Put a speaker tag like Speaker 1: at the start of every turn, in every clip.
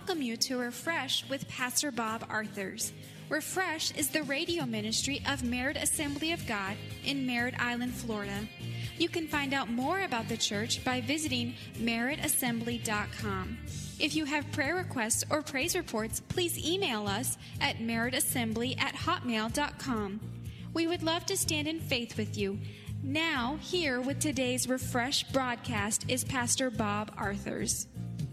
Speaker 1: welcome you to Refresh with Pastor Bob Arthurs. Refresh is the radio ministry of Merritt Assembly of God in Merritt Island, Florida. You can find out more about the church by visiting merrittassembly.com. If you have prayer requests or praise reports, please email us at merrittassembly@hotmail.com. We would love to stand in faith with you. Now, here with today's Refresh broadcast is Pastor Bob Arthurs.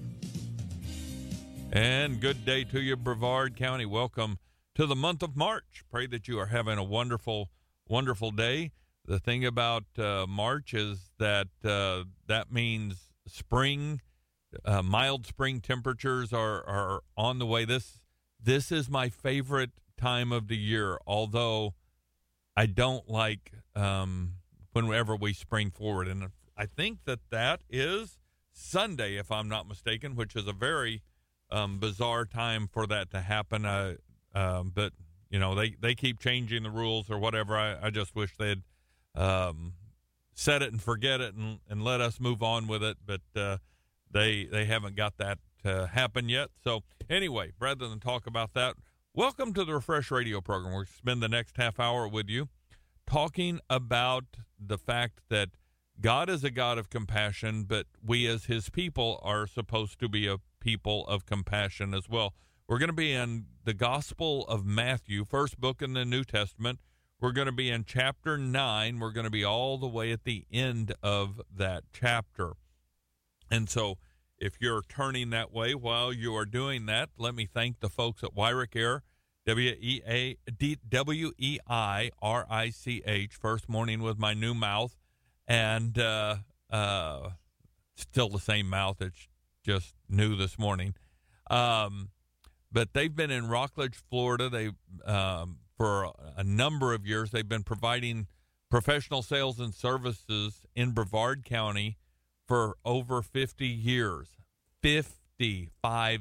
Speaker 2: And good day to you, Brevard County. Welcome to the month of March. Pray that you are having a wonderful, wonderful day. The thing about March is that that means spring, mild spring temperatures are on the way. This is my favorite time of the year, although I don't like whenever we spring forward. And I think that is Sunday, if I'm not mistaken, which is a very bizarre time for that to happen. But, you know, they keep changing the rules or whatever. I just wish they'd set it and forget it and let us move on with it. But they haven't got that to happen yet. So anyway, rather than talk about that, welcome to the Refresh Radio program. We'll spend the next half hour with you talking about the fact that God is a God of compassion, but we as his people are supposed to be a people of compassion as well. We're going to be in the Gospel of Matthew, first book in the New Testament. We're going to be in chapter 9. We're going to be all the way at the end of that chapter. And so if you're turning that way while you are doing that, let me thank the folks at Weirich Air, WEIRICH, first morning with my new mouth, and still the same mouth. It's just new this morning. But they've been in Rockledge, Florida. They for a number of years, they've been providing professional sales and services in Brevard County for over 50 years. 50.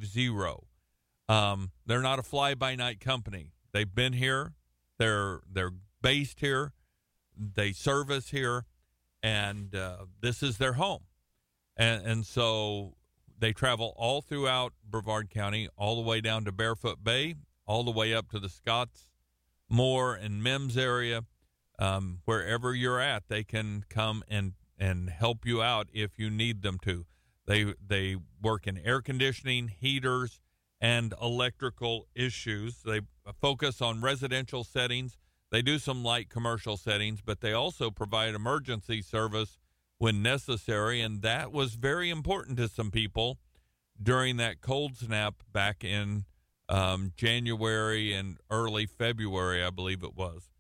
Speaker 2: They're not a fly-by-night company. They've been here. They're based here. They service here. And this is their home. And so they travel all throughout Brevard County, all the way down to Barefoot Bay, all the way up to the Scottsmore and Mims area. Wherever you're at, they can come and help you out if you need them to. They work in air conditioning, heaters, and electrical issues. They focus on residential settings. They do some light commercial settings, but they also provide emergency service when necessary, and that was very important to some people during that cold snap back in January and early February, I believe it was.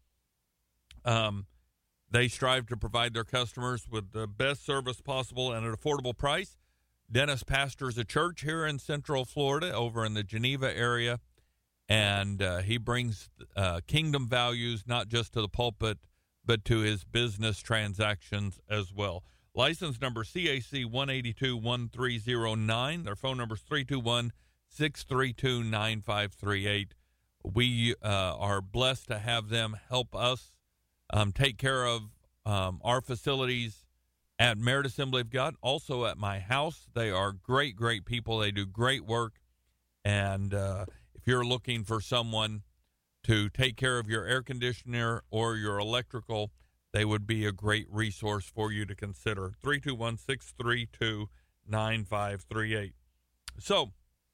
Speaker 2: They strive to provide their customers with the best service possible at an affordable price. Dennis pastors a church here in Central Florida over in the Geneva area, and he brings kingdom values not just to the pulpit, but to his business transactions as well. License number CAC 1821309. Their phone number is 321-632-9538. We are blessed to have them help us take care of our facilities at Merritt Assembly of God, also at my house. They are great, great people. They do great work. And if you're looking for someone to take care of your air conditioner or your electrical, they would be a great resource for you to consider. 321-632-9538. So,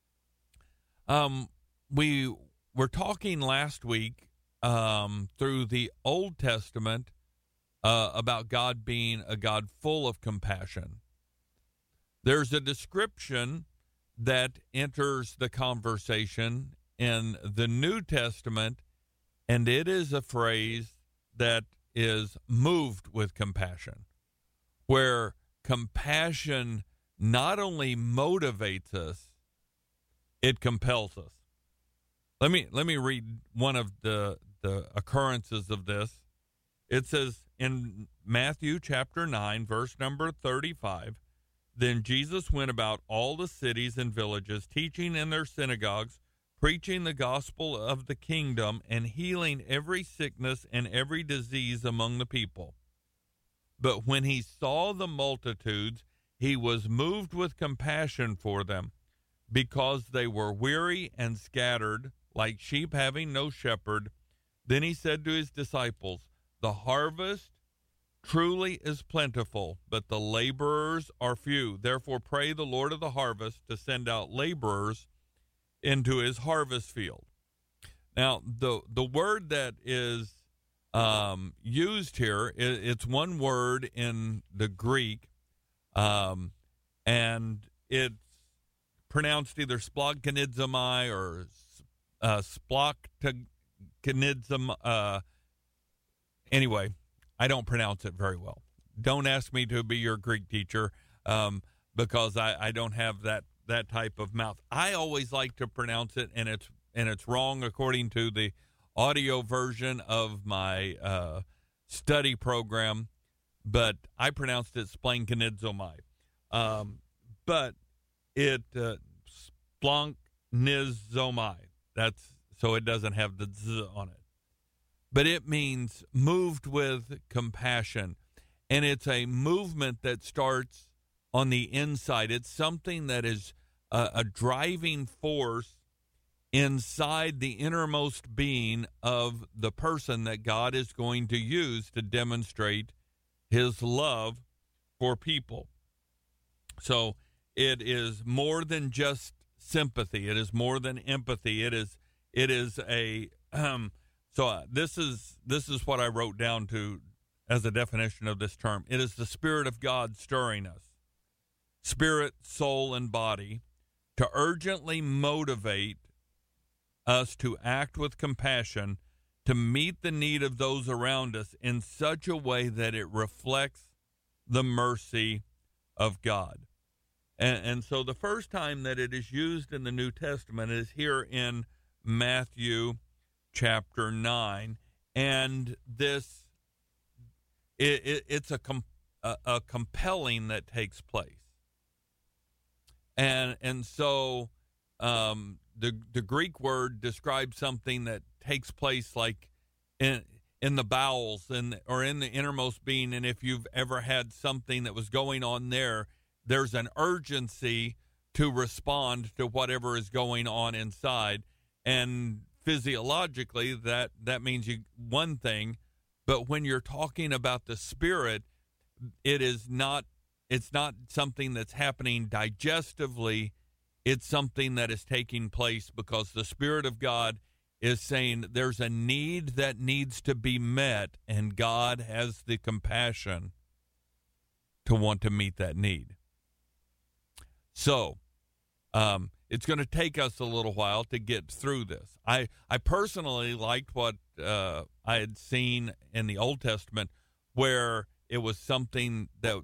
Speaker 2: we were talking last week through the Old Testament about God being a God full of compassion. There's a description that enters the conversation in the New Testament, and it is a phrase that is moved with compassion, where compassion not only motivates us, it compels us. Let me read one of the occurrences of this. It says in Matthew chapter 9, verse number 35, "Then Jesus went about all the cities and villages, teaching in their synagogues, preaching the gospel of the kingdom, and healing every sickness and every disease among the people. But when he saw the multitudes, he was moved with compassion for them, because they were weary and scattered, like sheep having no shepherd. Then he said to his disciples, the harvest truly is plentiful, but the laborers are few. Therefore pray the Lord of the harvest to send out laborers into his harvest field. Now, the word that is used here, it's one word in the Greek, and it's pronounced either splagchnizomai or splachchnizom. Anyway, I don't pronounce it very well. Don't ask me to be your Greek teacher, because I don't have that type of mouth. I always like to pronounce it, and it's wrong according to the audio version of my study program, but I pronounced it splagchnizomai. But it splagchnizomai. That's so it doesn't have the z on it. But it means moved with compassion, and it's a movement that starts on the inside. It's something that is a driving force inside the innermost being of the person that God is going to use to demonstrate his love for people. So it is more than just sympathy. It is more than empathy. It is a this is what I wrote down to as a definition of this term. It is the Spirit of God stirring us, spirit, soul, and body, to urgently motivate us to act with compassion, to meet the need of those around us in such a way that it reflects the mercy of God. And so the first time that it is used in the New Testament is here in Matthew chapter 9, and this it's a compelling that takes place, and so the Greek word describes something that takes place like in the bowels or in the innermost being. And if you've ever had something that was going on there's an urgency to respond to whatever is going on inside. And physiologically, that means one thing, but when you're talking about the Spirit, it's not something that's happening digestively. It's something that is taking place because the Spirit of God is saying there's a need that needs to be met, and God has the compassion to want to meet that need. So it's going to take us a little while to get through this. I personally liked what I had seen in the Old Testament, where it was something that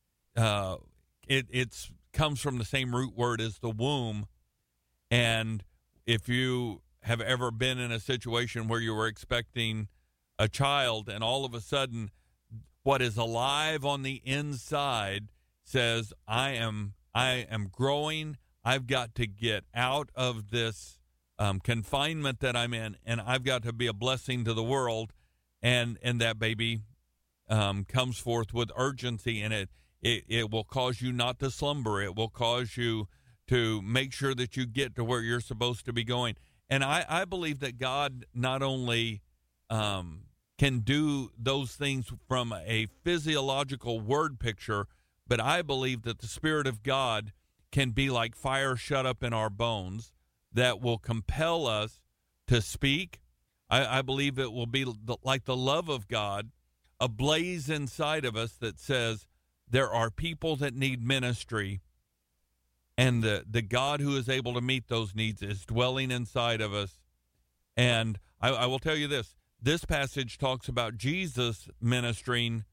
Speaker 2: it's comes from the same root word as the womb. And if you have ever been in a situation where you were expecting a child and all of a sudden what is alive on the inside says, I am growing, I've got to get out of this confinement that I'm in, and I've got to be a blessing to the world, and that baby comes forth with urgency, and it will cause you not to slumber. It will cause you to make sure that you get to where you're supposed to be going. And I believe that God not only can do those things from a physiological word picture, but I believe that the Spirit of God can be like fire shut up in our bones that will compel us to speak. I believe it will be like the love of God ablaze inside of us that says, there are people that need ministry, and the God who is able to meet those needs is dwelling inside of us. And I will tell you this passage talks about Jesus ministering,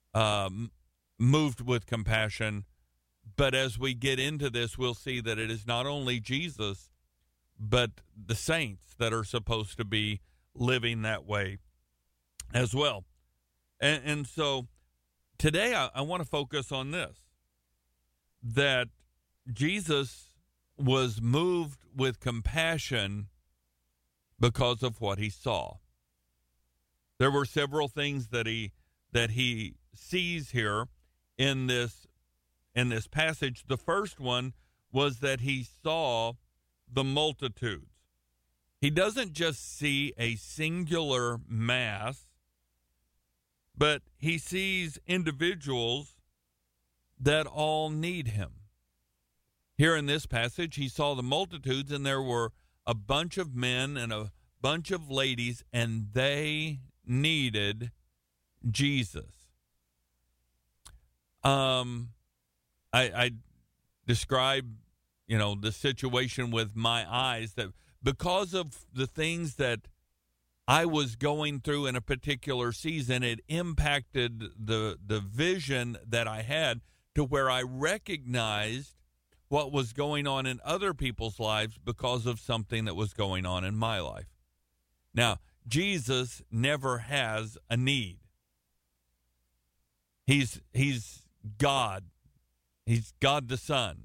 Speaker 2: moved with compassion. But as we get into this, we'll see that it is not only Jesus, but the saints that are supposed to be living that way as well. And so today I want to focus on this, that Jesus was moved with compassion because of what he saw. There were several things that he sees here in this passage. The first one was that he saw the multitudes. He doesn't just see a singular mass, but he sees individuals that all need him. Here in this passage, he saw the multitudes, and there were a bunch of men and a bunch of ladies, and they needed Jesus. I describe, the situation with my eyes, that because of the things that I was going through in a particular season, it impacted the vision that I had, to where I recognized what was going on in other people's lives because of something that was going on in my life. Now, Jesus never has a need. He's God. He's God the Son.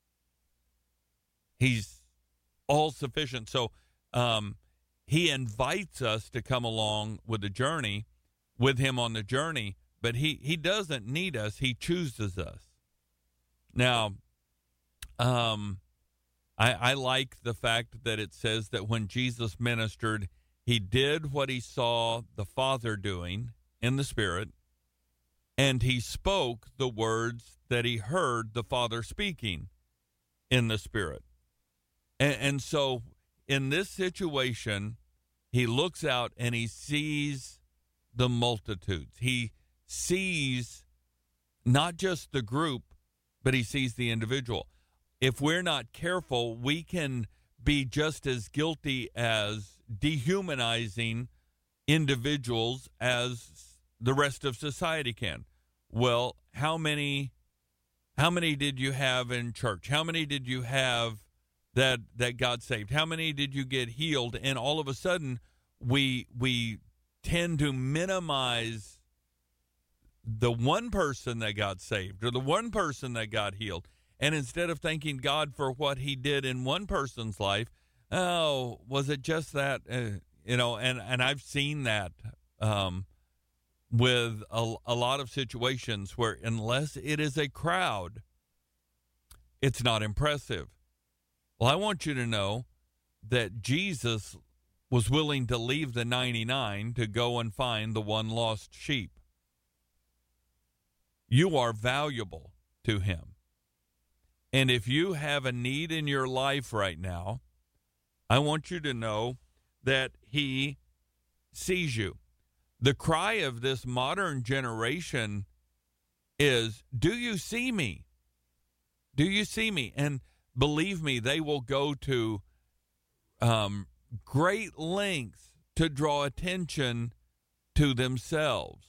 Speaker 2: He's all sufficient. So he invites us to come along with the journey, with him on the journey, but he doesn't need us. He chooses us. Now, I like the fact that it says that when Jesus ministered, he did what he saw the Father doing in the Spirit, and he spoke the words that he heard the Father speaking in the Spirit. And so in this situation, he looks out and he sees the multitudes. He sees not just the group, but he sees the individual. If we're not careful, we can be just as guilty as dehumanizing individuals as the rest of society can. Well, how many did you have in church? How many did you have that got saved? How many did you get healed? And all of a sudden, we tend to minimize the one person that got saved or the one person that got healed. And instead of thanking God for what he did in one person's life, oh, was it just that? And I've seen that with a lot of situations where unless it is a crowd, it's not impressive. Well, I want you to know that Jesus was willing to leave the 99 to go and find the one lost sheep. You are valuable to him. And if you have a need in your life right now, I want you to know that he sees you. The cry of this modern generation is, do you see me? Do you see me? And believe me, they will go to great lengths to draw attention to themselves.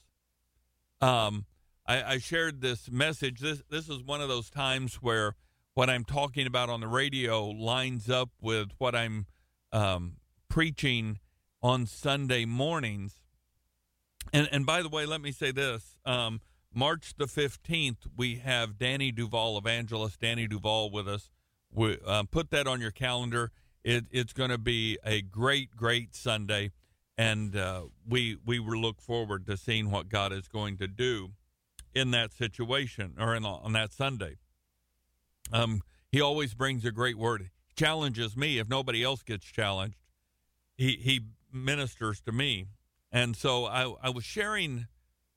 Speaker 2: I shared this message. This is one of those times where what I'm talking about on the radio lines up with what I'm preaching on Sunday mornings. And by the way, let me say this. March the 15th, we have Danny Duval, evangelist Danny Duval, with us. Put that on your calendar. It's going to be a great, great Sunday, and we look forward to seeing what God is going to do in that situation, or on that Sunday. He always brings a great word. He challenges me. If nobody else gets challenged, he ministers to me. And so I was sharing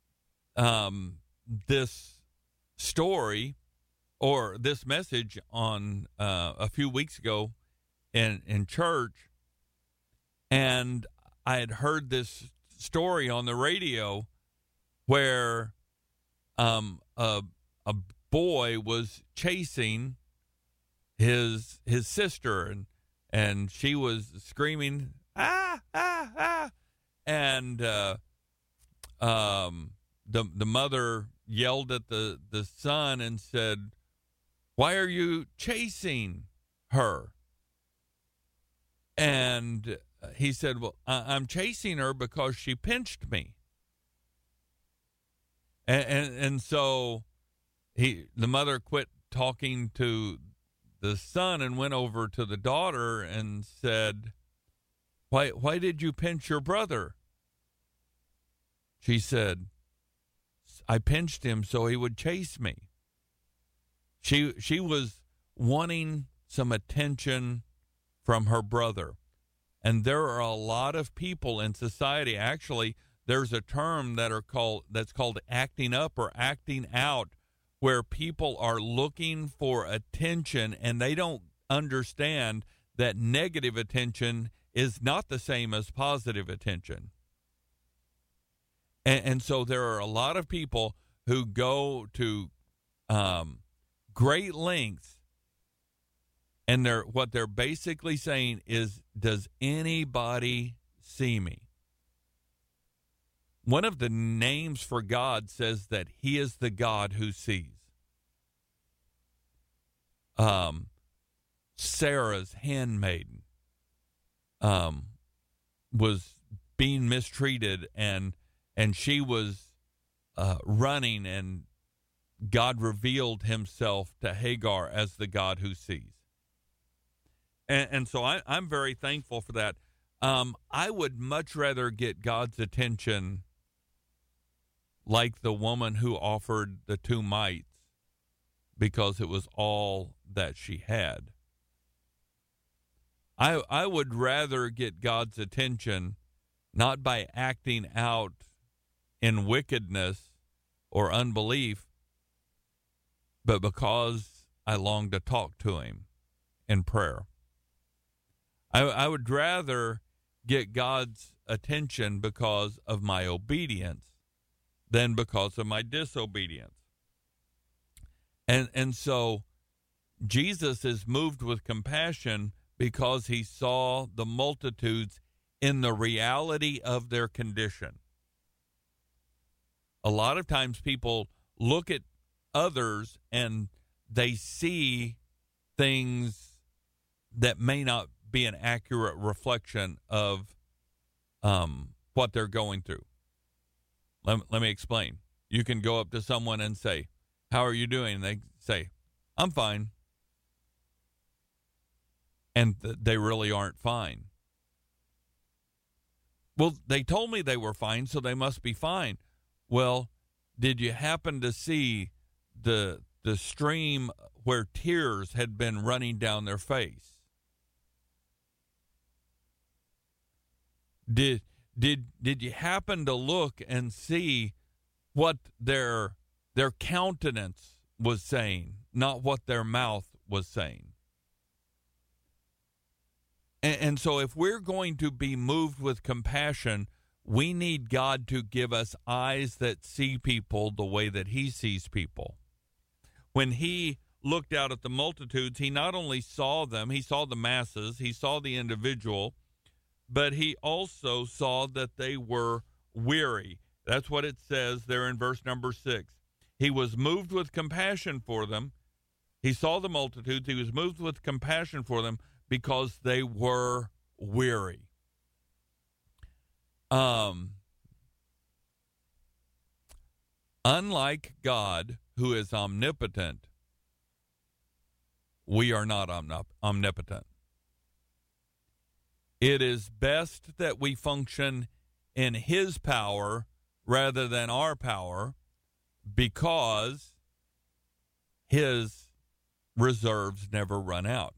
Speaker 2: this story or this message on a few weeks ago in church, and I had heard this story on the radio where a boy was chasing his sister, and she was screaming, ah, ah, ah, and the mother yelled at the son and said, "Why are you chasing her?" And he said, "Well, I'm chasing her because she pinched me." And so the mother quit talking to the son and went over to the daughter and said, Why did you pinch your brother?" She said, "I pinched him so he would chase me." She was wanting some attention from her brother. And there are a lot of people in society. Actually, there's a term that's called acting up or acting out, where people are looking for attention and they don't understand that negative attention is not the same as positive attention. And so there are a lot of people who go to great lengths, and what they're basically saying is, does anybody see me? One of the names for God says that he is the God who sees. Sarah's handmaiden was being mistreated, and she was running, and God revealed himself to Hagar as the God who sees. And so I'm very thankful for that. I would much rather get God's attention like the woman who offered the 2 mites because it was all that she had. I would rather get God's attention not by acting out in wickedness or unbelief, but because I long to talk to him in prayer. I would rather get God's attention because of my obedience than because of my disobedience. And so Jesus is moved with compassion because he saw the multitudes in the reality of their condition. A lot of times people look at others and they see things that may not be an accurate reflection of what they're going through. Let me explain. You can go up to someone and say, "How are you doing?" And they say, "I'm fine." And they really aren't fine. Well, they told me they were fine, so they must be fine. Well, did you happen to see the stream where tears had been running down their face? Did you happen to look and see what their countenance was saying, not what their mouth was saying? And so if we're going to be moved with compassion, we need God to give us eyes that see people the way that he sees people. When he looked out at the multitudes, he not only saw them, he saw the masses, he saw the individual, but he also saw that they were weary. That's what it says there in verse number 6. He was moved with compassion for them. He saw the multitudes. He was moved with compassion for them because they were weary. Unlike God, who is omnipotent, we are not omnipotent. It is best that we function in his power rather than our power, because his reserves never run out.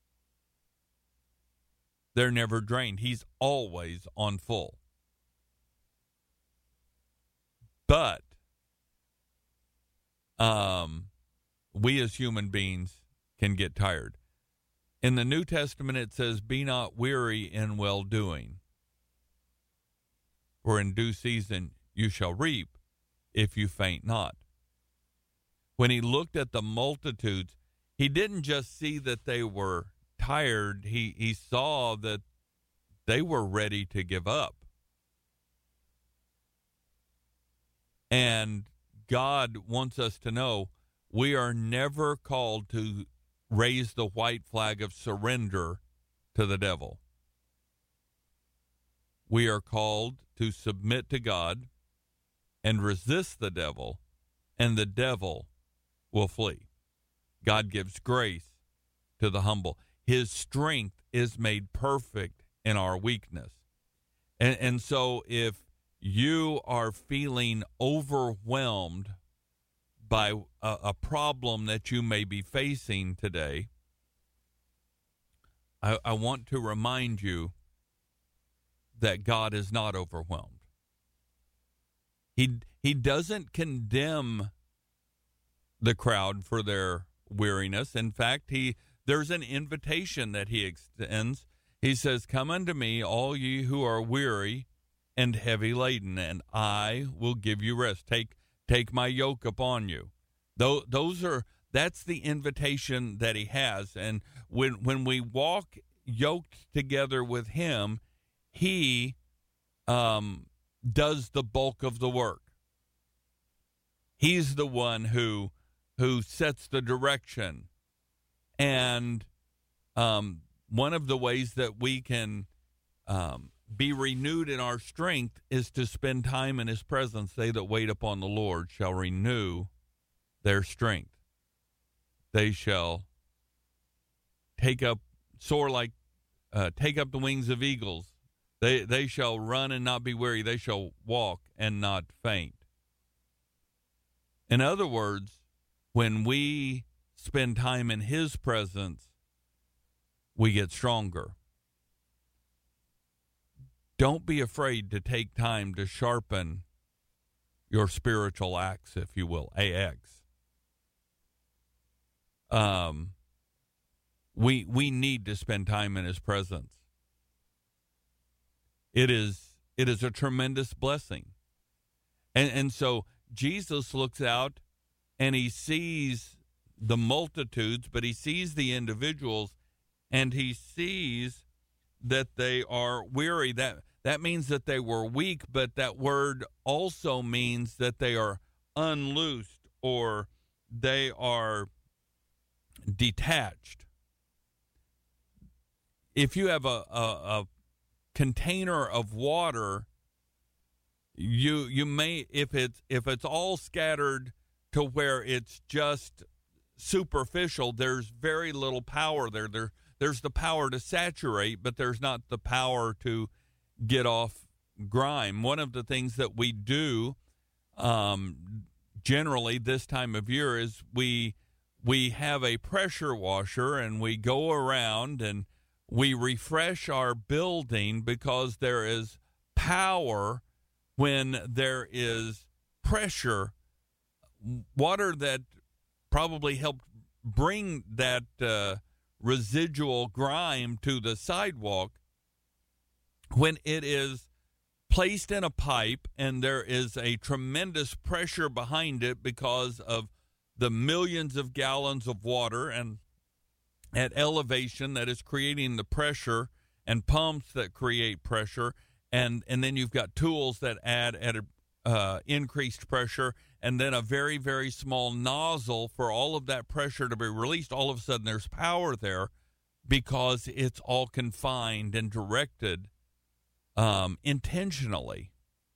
Speaker 2: They're never drained. He's always on full. But we as human beings can get tired. In the New Testament, it says, "Be not weary in well-doing, for in due season you shall reap, if you faint not." When he looked at the multitudes, he didn't just see that they were tired. He saw that they were ready to give up. And God wants us to know we are never called to raise the white flag of surrender to the devil. We are called to submit to God and resist the devil, and the devil will flee. God gives grace to the humble. His strength is made perfect in our weakness. And so if you are feeling overwhelmed by a problem that you may be facing today, I want to remind you that God is not overwhelmed. He doesn't condemn the crowd for their weariness. In fact, there's an invitation that he extends. He says, "Come unto me, all ye who are weary and heavy laden, and I will give you rest. Take my yoke upon you." That's the invitation that he has. And when we walk yoked together with him, he does the bulk of the work. He's the one who sets the direction. And one of the ways that we can be renewed in our strength is to spend time in his presence. They that wait upon the Lord shall renew their strength. They shall take up the wings of eagles. They shall run and not be weary. They shall walk and not faint. In other words, when we spend time in his presence, we get stronger. Don't be afraid to take time to sharpen your spiritual axe, if you will, AX. We need to spend time in his presence. It is a tremendous blessing. And so Jesus looks out and he sees the multitudes, but he sees the individuals, and he sees that they are weary. That means that they were weak, but that word also means that they are unloosed or they are detached. If you have a container of water, you may, if it's all scattered to where it's just superficial, there's very little power there. There's the power to saturate, but there's not the power to get off grime. One of the things that we do generally this time of year is we have a pressure washer, and we go around and we refresh our building, because there is power when there is pressure. Water that probably helped bring that residual grime to the sidewalk, when it is placed in a pipe and there is a tremendous pressure behind it because of the millions of gallons of water and at elevation that is creating the pressure, and pumps that create pressure, and then you've got tools that add at increased pressure, and then a very, very small nozzle for all of that pressure to be released. All of a sudden there's power there because it's all confined and directed intentionally.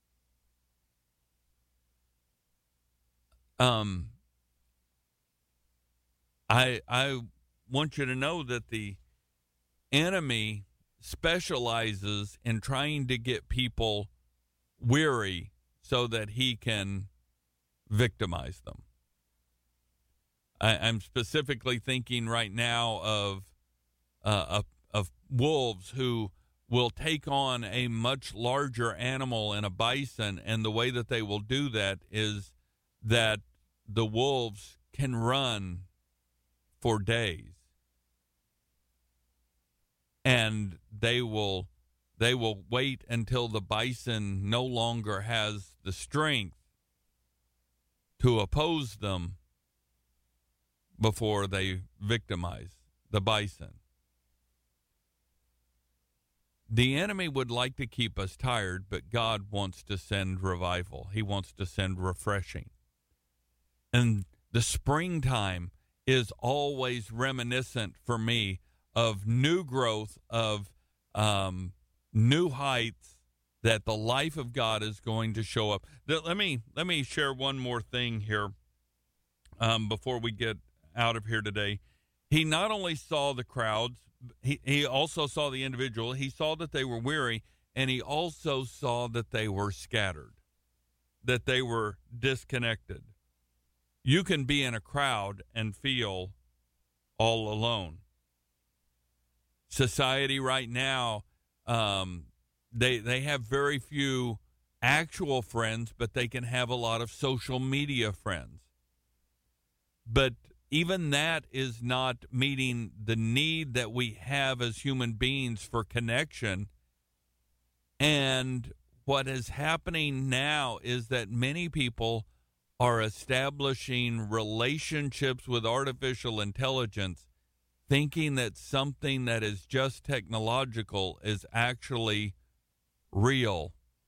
Speaker 2: I want you to know that the enemy specializes in trying to get people weary so that he can victimize them. I'm specifically thinking right now of wolves who will take on a much larger animal in a bison, and the way that they will do that is that the wolves can run for days, and they will wait until the bison no longer has the strength to oppose them before they victimize the bison. The enemy would like to keep us tired, but God wants to send revival. He wants to send refreshing. And the springtime is always reminiscent for me of new growth, of new heights, that the life of God is going to show up. Let me share one more thing here before we get out of here today. He not only saw the crowds, he also saw the individual. He saw that they were weary, and he also saw that they were scattered, that they were disconnected. You can be in a crowd and feel all alone. Society right now, they have very few actual friends, but they can have a lot of social media friends. But even that is not meeting the need that we have as human beings for connection. And what is happening now is that many people are establishing relationships with artificial intelligence, thinking that something that is just technological is actually real.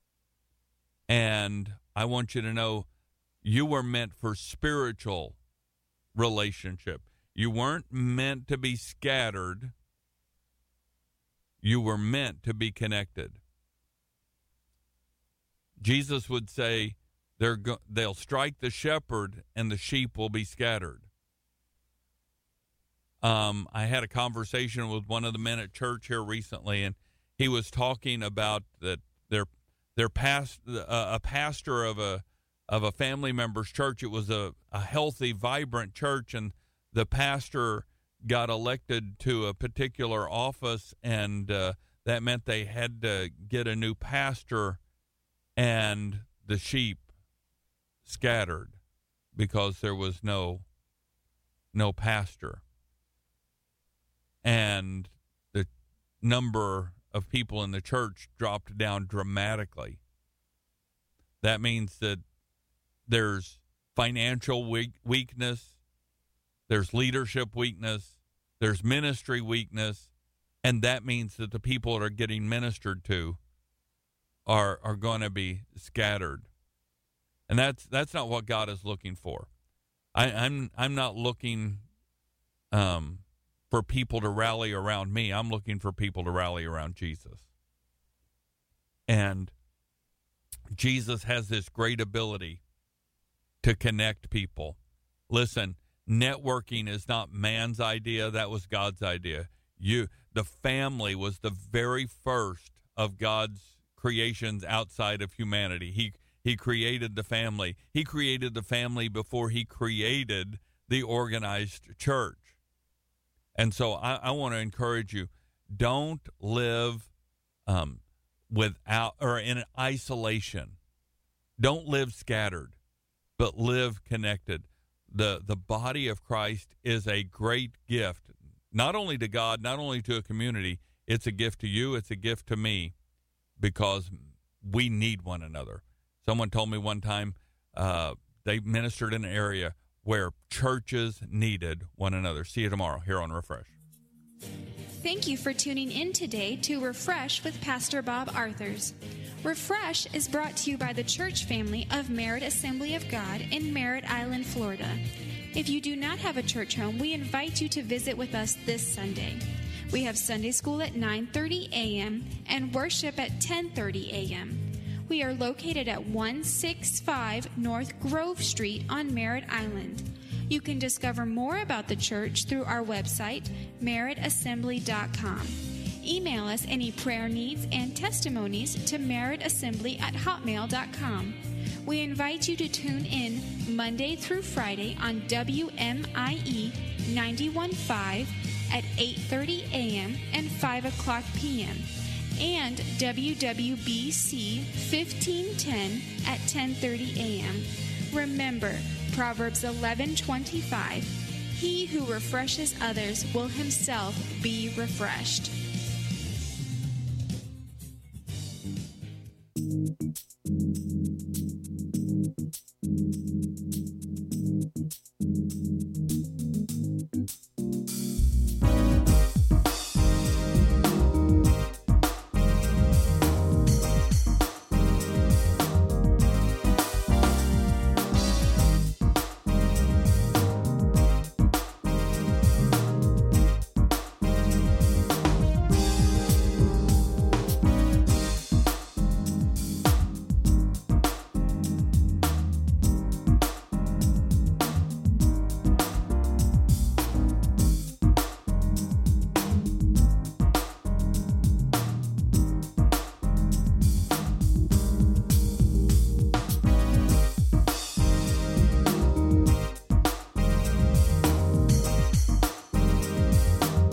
Speaker 2: And I want you to know you were meant for spiritual relationship. You weren't meant to be scattered. You were meant to be connected. Jesus would say they'll strike the shepherd and the sheep will be scattered. I had a conversation with one of the men at church here recently, and he was talking about that a pastor of a family member's church. It was a healthy, vibrant church, and the pastor got elected to a particular office, and that meant they had to get a new pastor, and the sheep scattered because there was no pastor. And the number of people in the church dropped down dramatically. That means that there's financial weakness, there's leadership weakness, there's ministry weakness, and that means that the people that are getting ministered to are going to be scattered. And that's not what God is looking for. I'm not looking for people to rally around me. I'm looking for people to rally around Jesus. And Jesus has this great ability to connect people. Listen, networking is not man's idea. That was God's idea. The family was the very first of God's creations outside of humanity. He created the family. He created the family before he created the organized church. And so I want to encourage you, don't live without or in isolation. Don't live scattered, but live connected. The body of Christ is a great gift, not only to God, not only to a community. It's a gift to you. It's a gift to me, because we need one another. Someone told me one time they ministered in an area where churches needed one another. See you tomorrow here on Refresh.
Speaker 1: Thank you for tuning in today to Refresh with Pastor Bob Arthurs. Refresh is brought to you by the church family of Merritt Assembly of God in Merritt Island, Florida. If you do not have a church home, we invite you to visit with us this Sunday. We have Sunday school at 9:30 a.m. and worship at 10:30 a.m. We are located at 165 North Grove Street on Merritt Island. You can discover more about the church through our website, merrittassembly.com. Email us any prayer needs and testimonies to merrittassembly@hotmail.com. We invite you to tune in Monday through Friday on WMIE 91.5 at 8:30 a.m. and 5 o'clock p.m. and WWBC 1510 at 10:30 a.m. Remember, Proverbs 11:25, he who refreshes others will himself be refreshed.